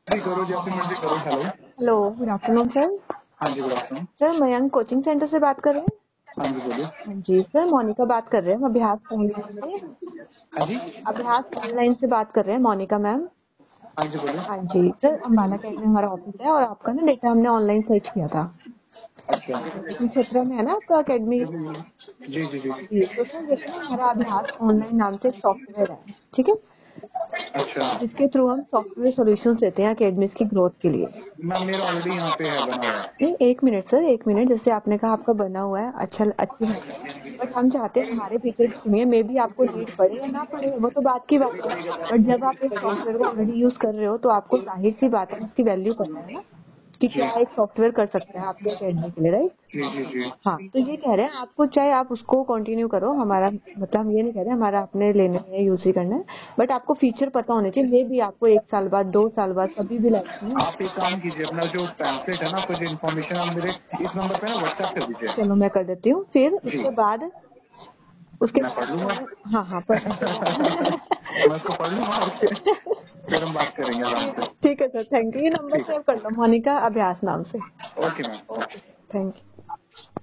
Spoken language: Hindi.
जी करो, जैसे मर्जी करो। Hello. Hello, good afternoon sir. हाँ जी, good afternoon. Sir Mayank coaching centre से बात कर रहे हैं? हाँ जी, बोलिए। हाँ जी सर, मोनिका बात कर रहे हैं, हम अभ्यास ऑनलाइन से। हाँ जी। अभ्यास ऑनलाइन से बात कर रहे हैं, मोनिका मैम। हाँ जी, बोलिए। हाँ जी सर, अम्बाला अकेडमी हमारा ऑफिस है और आपका ना डेटा हमने ऑनलाइन सर्च किया था। अच्छा। कोचिंग क्षेत्र में है ना आपका अकेडमी? जी जी जी। जी तो सर देखिए ना, हमारा अभ्यास ऑनलाइन नाम से एक सॉफ्टवेयर है, ठीक है, अच्छा जिसके थ्रू हम सॉफ्टवेयर सॉल्यूशंस देते हैं अकेडमीज की ग्रोथ के लिए। मैम, मेरा ऑलरेडी यहाँ पे है बना हुआ। नहीं, 1 मिनट सर, 1 मिनट। जैसे आपने कहा आपका बना हुआ है, अच्छी बात है। बट हम चाहते हैं हमारे फीचर सुनिए, मे बी आपको नीड पड़े या ना पड़े, वो तो बात की बात है। बट जब आप एक सॉफ्टवेयर को ऑलरेडी यूज कर रहे हो तो आपको जाहिर सी बात है उसकी वैल्यू पता है ना, कि जी क्या एक सॉफ्टवेयर कर सकता है आपके अकेडमी के लिए, राइट? जी जी जी। हाँ, तो ये कह रहे हैं आपको, चाहे आप उसको कंटिन्यू करो, हमारा मतलब हम ये नहीं कह रहे हमारा आपने लेना है, यूज ही करना है, बट आपको फीचर पता होने चाहिए। मे भी आपको 1 साल बाद, 2 साल बाद, कभी भी लाइफ में। आप एक काम कीजिए, अपना जो पैम्फलेट है ना, आपको जो इन्फॉर्मेशन, आप मेरे इस नंबर पे ना व्हाट्सएप कर दीजिए। चलो मैं कर देती हूँ, फिर जी, उसके मैं बाद पढ़ लूंगा। हाँ हाँ, पढ़ने के बाद मैं उसको पढ़ लूंगा और फिर हम बात करेंगे आराम से। ठीक है सर, थैंक यू। ये नंबर ठीक है। सेव कर लो, मोनिका अभ्यास नाम से। Okay ma'am. Okay, thank you.